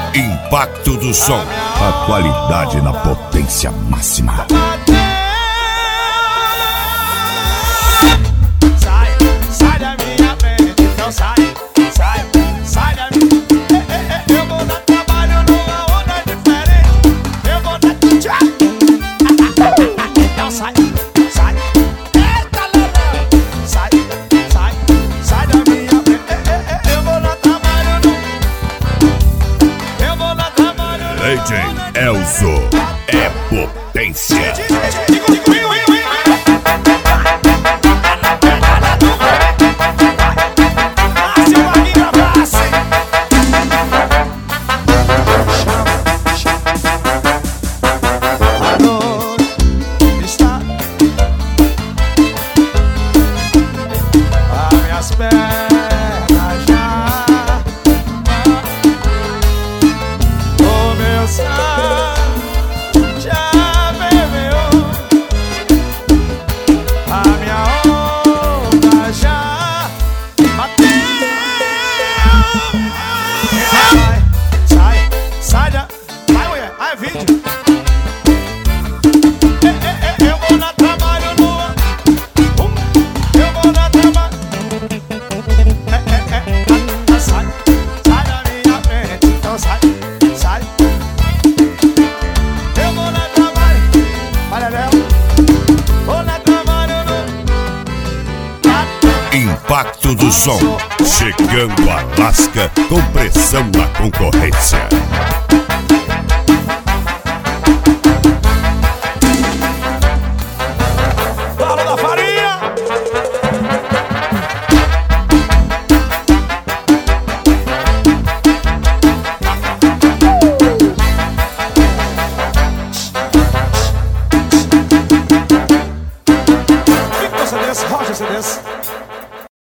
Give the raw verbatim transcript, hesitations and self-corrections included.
Impacto do som. A qualidade na potência máxima. Sai, sai da minha frente, então sai, sai, sai da minha. Eu vou dar trabalho numa onda diferente. Eu vou dar tchau. Então sai, sai. Eita, Lelé. Sai, sai, sai da minha frente. Eu vou dar trabalho no. Eu vou dar trabalho no. D J Elzo é potência. Impacto do som, chegando a Lasca com pressão na concorrência.